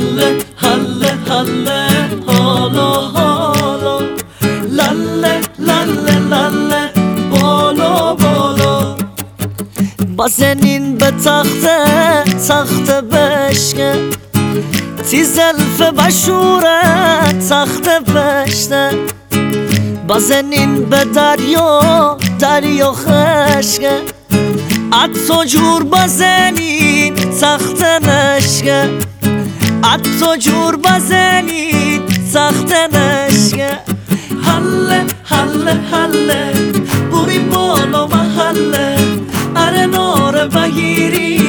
حله حله حله حالا حالا لاله لاله لاله بالا بالا بزنین به تخت بشکه تی زلف بشوره تخت بشته بزنین به دریا خشکه اتو جور بزنین تخت نشکه اتو جور بزنین تخت نشکه حله حله حله بوری بالا محله اره نار بگیری